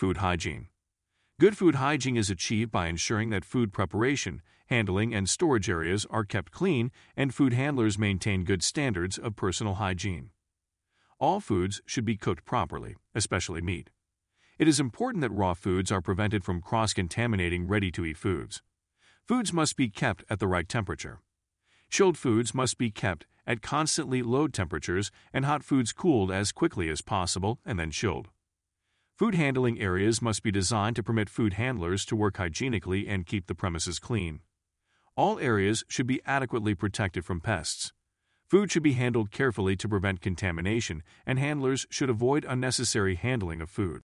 Food hygiene. Good food hygiene is achieved by ensuring that food preparation, handling, and storage areas are kept clean and food handlers maintain good standards of personal hygiene. All foods should be cooked properly, especially meat. It is important that raw foods are prevented from cross-contaminating ready-to-eat foods. Foods must be kept at the right temperature. Chilled foods must be kept at constantly low temperatures and hot foods cooled as quickly as possible and then chilled. Food handling areas must be designed to permit food handlers to work hygienically and keep the premises clean. All areas should be adequately protected from pests. Food should be handled carefully to prevent contamination, and handlers should avoid unnecessary handling of food.